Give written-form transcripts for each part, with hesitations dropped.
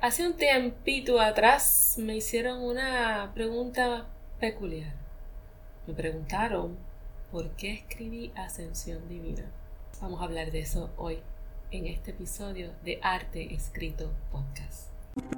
Hace un tiempito atrás me hicieron una pregunta peculiar. Me preguntaron por qué escribí Ascensión Divina. Vamos a hablar de eso hoy en este episodio de Arte Escrito Podcast.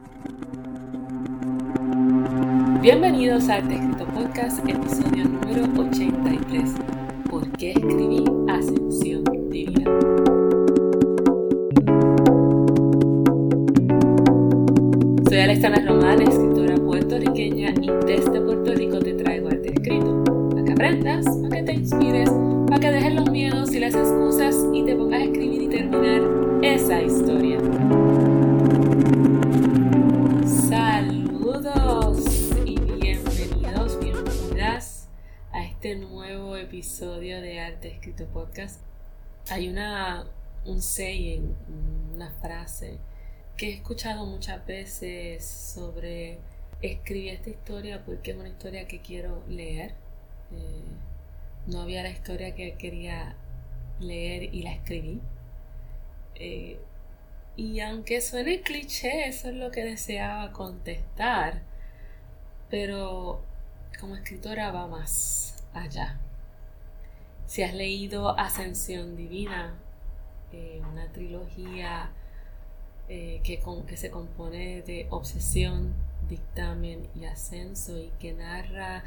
Bienvenidos a Arte Escrito Podcast, episodio número 83. ¿Por qué escribí Ascensión Divina? Soy Alexandra Román, escritora puertorriqueña, y desde Puerto Rico te traigo Arte Escrito, para que aprendas, para que te inspires, para que dejes los miedos y las excusas y te pongas a escribir y terminar esa historia. Saludos y bienvenidas a este nuevo episodio de Arte Escrito Podcast. Hay un saying, una frase que he escuchado muchas veces sobre escribir esta historia porque es una historia que quiero leer. No había la historia que quería leer y la escribí. Y aunque suene cliché, eso es lo que deseaba contestar. Pero como escritora va más allá. Si has leído Ascensión Divina, una trilogía que se compone de obsesión, dictamen y ascenso, y que narra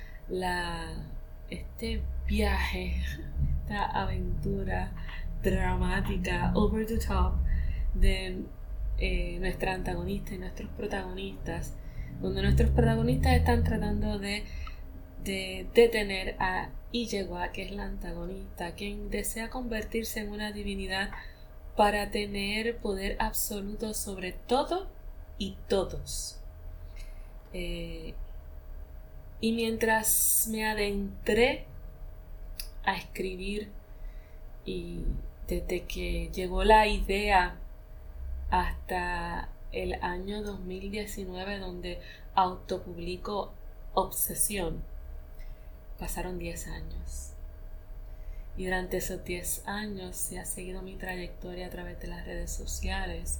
este viaje, esta aventura dramática, over the top, de nuestra antagonista y nuestros protagonistas, donde nuestros protagonistas están tratando de detener a Iyewa, que es la antagonista, quien desea convertirse en una divinidad para tener poder absoluto sobre todo y todos. Y mientras me adentré a escribir, y desde que llegó la idea hasta el año 2019, donde autopublico Obsesión, pasaron 10 años. Y durante esos 10 años se ha seguido mi trayectoria a través de las redes sociales.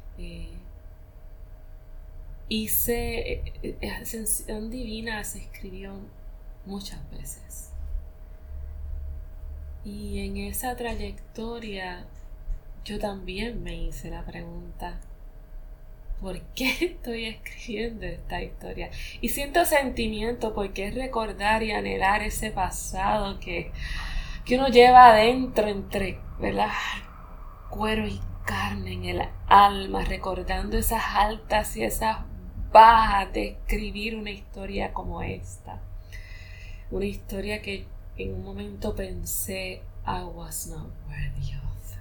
Ascensión Divina se escribió muchas veces. Y en esa trayectoria yo también me hice la pregunta: ¿por qué estoy escribiendo esta historia? Y siento sentimiento porque es recordar y anhelar ese pasado que uno lleva adentro, entre, ¿verdad?, cuero y carne, en el alma, recordando esas altas y esas bajas de escribir una historia como esta. Una historia que en un momento pensé I was not worthy of.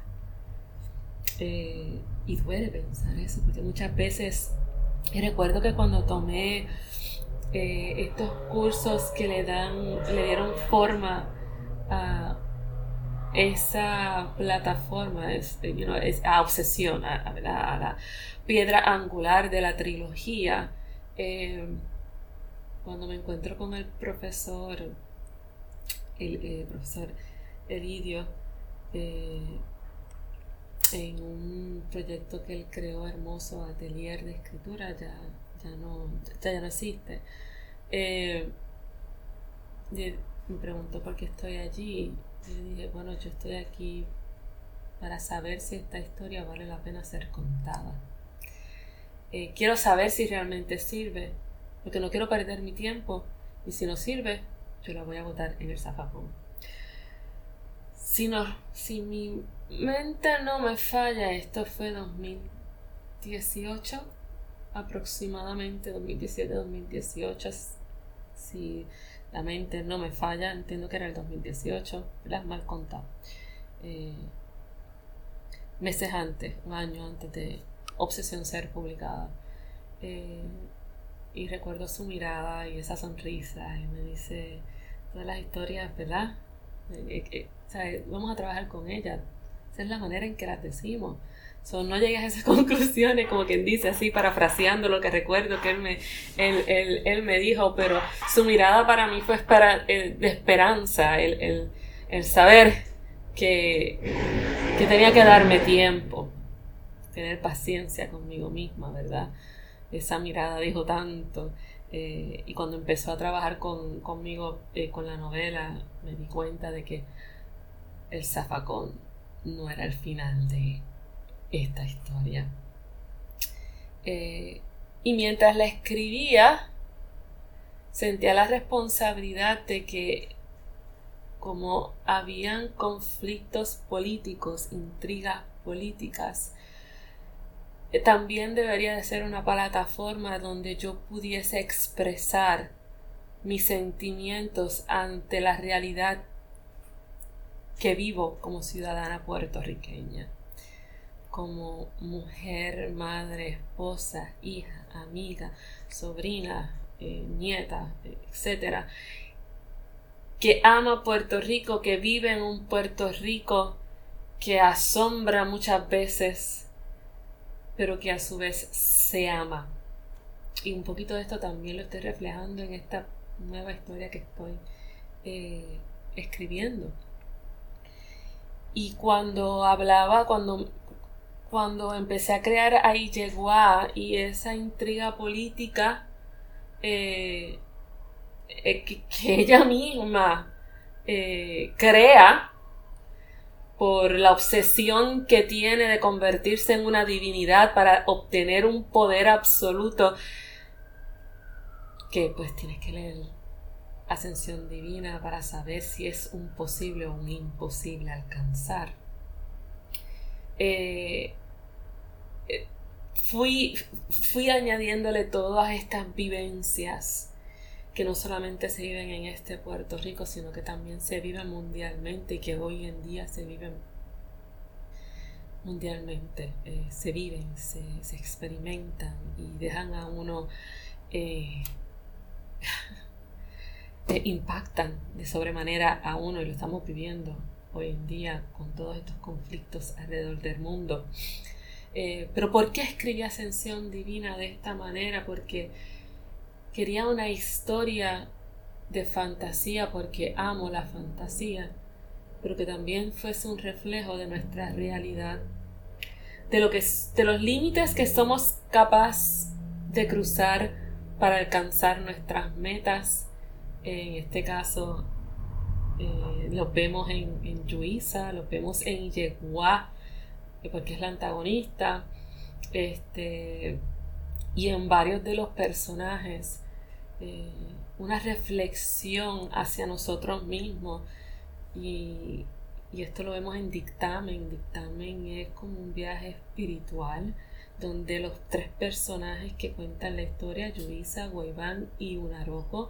Y duele pensar eso, porque muchas veces, y recuerdo que cuando tomé estos cursos que le dieron forma a esa plataforma, a Obsesión, a la piedra angular de la trilogía, cuando me encuentro con el profesor Elidio, en un proyecto que él creó hermoso, Atelier de Escritura, ya no existe. Me preguntó por qué estoy allí. Y le dije, bueno, yo estoy aquí para saber si esta historia vale la pena ser contada. Quiero saber si realmente sirve, porque no quiero perder mi tiempo, y si no sirve, yo la voy a botar en el zafacón. Si mi mente no me falla, esto fue 2018, aproximadamente 2017-2018, si la mente no me falla, entiendo que era el 2018, las mal contado. Meses antes, un año antes de Obsesión ser publicada. Y recuerdo su mirada y esa sonrisa, y me dice: todas las historias, ¿verdad? Vamos a trabajar con ellas. Esa es la manera en que las decimos. No llegues a esas conclusiones, como quien dice, así parafraseando lo que recuerdo que él me dijo, pero su mirada para mí fue de esperanza, el saber que tenía que darme tiempo. tener paciencia conmigo misma, ¿verdad? Esa mirada dijo tanto. Y cuando empezó a trabajar conmigo con la novela, me di cuenta de que el zafacón no era el final de esta historia. Y mientras la escribía, sentía la responsabilidad de que, como habían conflictos políticos, intrigas políticas, también debería de ser una plataforma donde yo pudiese expresar mis sentimientos ante la realidad que vivo como ciudadana puertorriqueña, como mujer, madre, esposa, hija, amiga, sobrina, nieta, etcétera, que ama Puerto Rico, que vive en un Puerto Rico que asombra muchas veces, pero que a su vez se ama. Y un poquito de esto también lo estoy reflejando en esta nueva historia que estoy escribiendo. Y cuando empecé a crear Aiyehua y esa intriga política que ella misma crea por la obsesión que tiene de convertirse en una divinidad para obtener un poder absoluto, que pues tienes que leer Ascensión Divina para saber si es un posible o un imposible alcanzar. Fui añadiéndole todas estas vivencias que no solamente se viven en este Puerto Rico, sino que también se viven mundialmente y que hoy en día se viven mundialmente, se viven, se experimentan y dejan a uno, impactan de sobremanera a uno, y lo estamos viviendo hoy en día con todos estos conflictos alrededor del mundo. Pero ¿por qué escribí Ascensión Divina de esta manera? Porque quería una historia de fantasía, porque amo la fantasía, pero que también fuese un reflejo de nuestra realidad, de los límites que somos capaces de cruzar para alcanzar nuestras metas. En este caso, los vemos en Yuisa, los vemos en Aiyehua, porque es la antagonista, y en varios de los personajes, una reflexión hacia nosotros mismos, y esto lo vemos en Dictamen. Dictamen es como un viaje espiritual donde los tres personajes que cuentan la historia, Yuisa, Guaybán y Unarojo,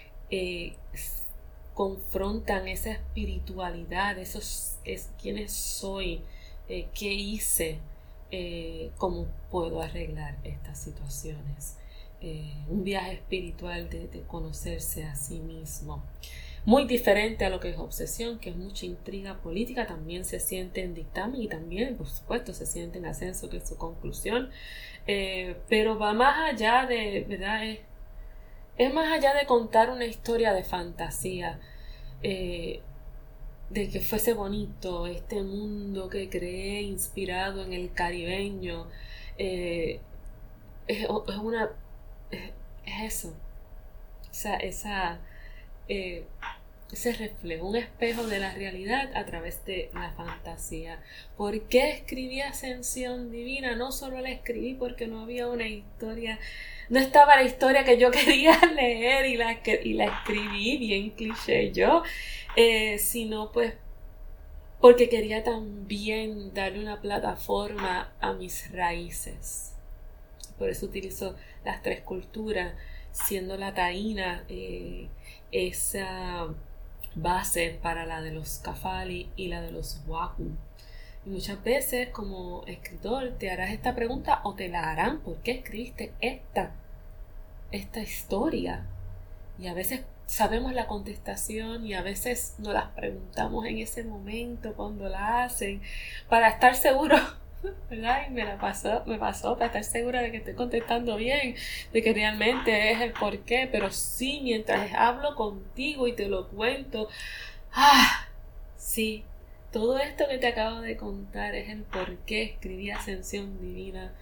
confrontan esa espiritualidad, quiénes soy, qué hice, cómo puedo arreglar estas situaciones. Un viaje espiritual de conocerse a sí mismo. Muy diferente a lo que es Obsesión, que es mucha intriga política, también se siente en Dictamen y también, por supuesto, se siente en Ascenso, que es su conclusión. Pero va más allá de, ¿verdad? Es más allá de contar una historia de fantasía, de que fuese bonito este mundo que creé inspirado en el caribeño. Es eso, ese reflejo, un espejo de la realidad a través de la fantasía. ¿Por qué escribí Ascensión Divina? No solo la escribí porque no había una historia, no estaba la historia que yo quería leer y la escribí bien cliché yo, sino pues porque quería también darle una plataforma a mis raíces. Por eso utilizo las tres culturas, siendo la taína esa base para la de los Kafali y la de los Waku. Y muchas veces como escritor te harás esta pregunta o te la harán: ¿por qué escribiste esta historia? Y a veces sabemos la contestación y a veces nos las preguntamos en ese momento cuando la hacen, para estar seguro, ¿verdad? Y me pasó para estar segura de que estoy contestando bien, de que realmente es el porqué. Pero sí, mientras hablo contigo y te lo cuento, sí, todo esto que te acabo de contar es el por qué escribí Ascensión Divina.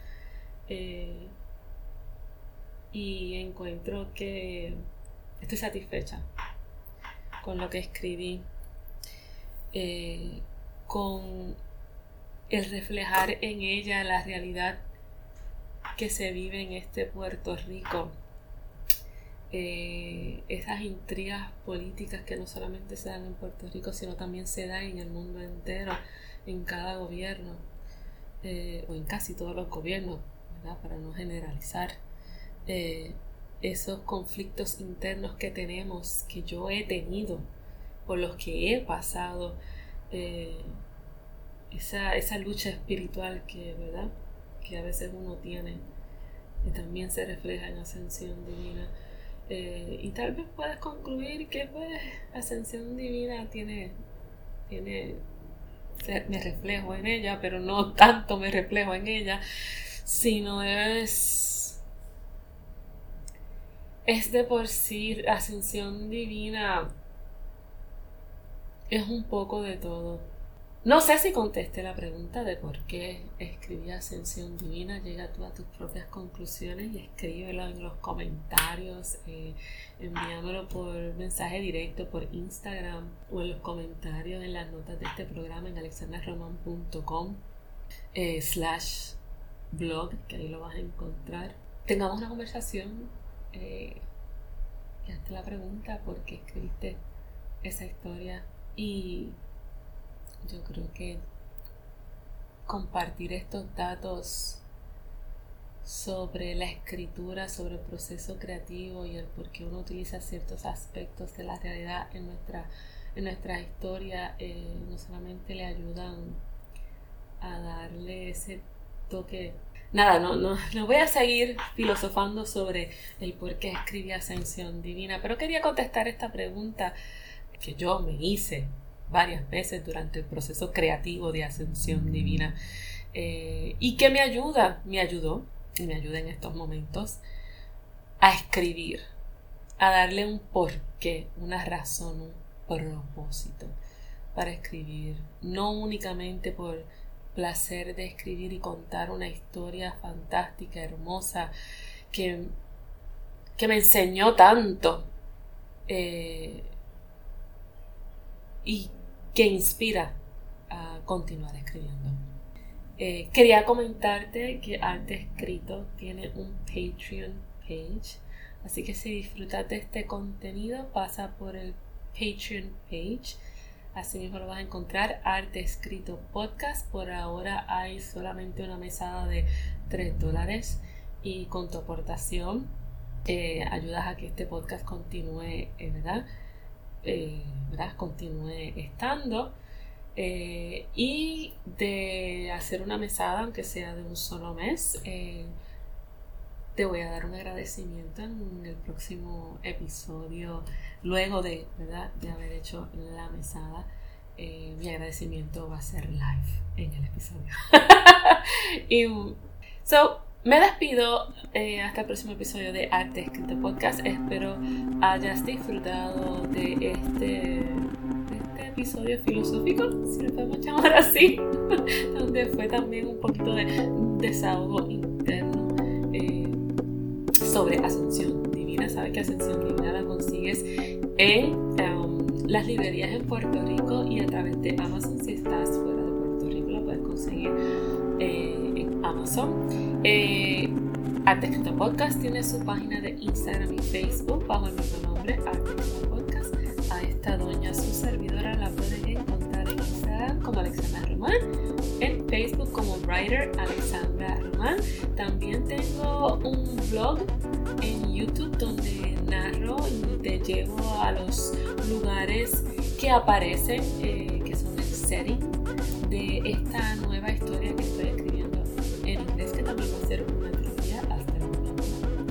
Y encuentro que estoy satisfecha con lo que escribí, con el reflejar en ella la realidad que se vive en este Puerto Rico, esas intrigas políticas que no solamente se dan en Puerto Rico, sino también se dan en el mundo entero, en cada gobierno, o en casi todos los gobiernos, ¿verdad? Para no generalizar. Esos conflictos internos que tenemos, que yo he tenido, por los que he pasado, esa lucha espiritual ¿verdad? Que a veces uno tiene, que también se refleja en Ascensión Divina. Y tal vez puedas concluir que pues Ascensión Divina me reflejo en ella, pero no tanto me reflejo en ella, sino es de por sí. Ascensión Divina es un poco de todo. No sé si contesté la pregunta de por qué escribí Ascensión Divina. Llega tú a tus propias conclusiones y escríbelo en los comentarios, envíamelo por mensaje directo por Instagram o en los comentarios en las notas de este programa en alexandrarroman.com/blog, que ahí lo vas a encontrar. Tengamos una conversación y hazte la pregunta por qué escribiste esa historia. Y yo creo que compartir estos datos sobre la escritura, sobre el proceso creativo y el por qué uno utiliza ciertos aspectos de la realidad en nuestra historia, no solamente le ayudan a darle ese toque. Nada, no voy a seguir filosofando sobre el por qué escribí Ascensión Divina, pero quería contestar esta pregunta que yo me hice varias veces durante el proceso creativo de Ascensión Divina, y que me ayudó y me ayuda en estos momentos a escribir, a darle un porqué, una razón, un propósito para escribir, no únicamente por placer de escribir y contar una historia fantástica, hermosa, que me enseñó tanto, y que inspira a continuar escribiendo. Quería comentarte que Arte Escrito tiene un Patreon page, así que si disfrutas de este contenido, pasa por el Patreon page. Así mismo lo vas a encontrar, Arte Escrito Podcast. Por ahora hay solamente una mesada de $3 y con tu aportación ayudas a que este podcast continúe, ¿verdad? Continúe estando, y de hacer una mesada, aunque sea de un solo mes, te voy a dar un agradecimiento en el próximo episodio, luego de haber hecho la mesada. Mi agradecimiento va a ser live en el episodio. Me despido hasta el próximo episodio de Arte Escrito Podcast. Espero hayas disfrutado de este episodio filosófico, si lo podemos llamar así, donde fue también un poquito de desahogo interno sobre Ascensión Divina. Sabes que Ascensión Divina la consigues en las librerías en Puerto Rico y a través de Amazon. Si estás fuera de Puerto Rico, la puedes conseguir en Amazon. Arte Escrito Podcast tiene su página de Instagram y Facebook bajo el mismo nombre, Arte Escrito Podcast. A esta doña, su servidora, la pueden encontrar en Instagram como Alexandra Román, en Facebook como Writer Alexandra Román. También tengo un blog en YouTube donde narro y te llevo a los lugares que aparecen, que son el setting de esta nueva historia que estoy escribiendo en inglés, que también va a ser una trilogía hasta el momento,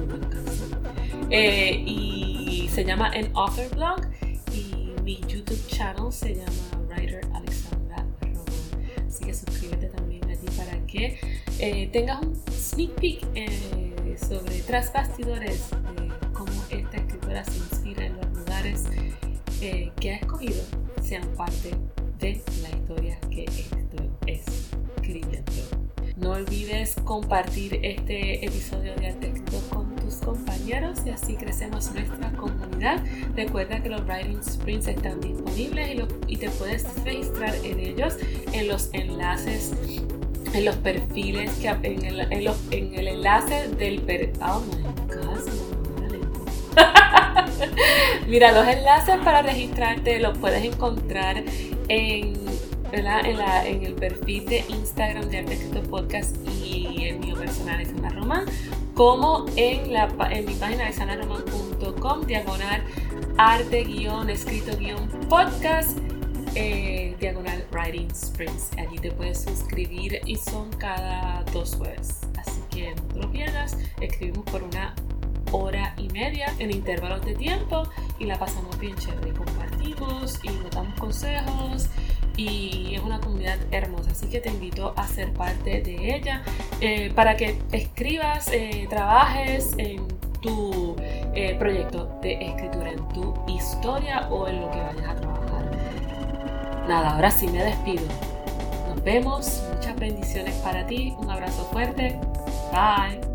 y se llama An Author Blog, y mi YouTube channel se llama Writer Alexandra Román. Así que suscríbete también allí para que tengas un sneak peek sobre tras bastidores de cómo esta escritora se inspira en los lugares que ha escogido sean parte de la historia que estoy escribiendo. No olvides compartir este episodio de Arte Escrito con tus compañeros y así crecemos nuestra comunidad. Recuerda que los Writing Sprints están disponibles y te puedes registrar en ellos, en los enlaces, en los perfiles, en el enlace del oh my God, mira, los enlaces para registrarte los puedes encontrar en el perfil de Instagram de Arte Escrito Podcast y el mío personal Isana Román, como en mi página isanaromán.com /arte-escrito-podcast /writing sprints. Allí te puedes suscribir y son cada 2 jueves, así que no te lo pierdas. Escribimos por 1.5 horas en intervalos de tiempo y la pasamos bien chévere, compartimos y nos damos consejos y es una comunidad hermosa, así que te invito a ser parte de ella para que escribas, trabajes en tu proyecto de escritura, en tu historia o en lo que vayas a trabajar. Nada, ahora sí me despido. Nos vemos, muchas bendiciones para ti, un abrazo fuerte, bye.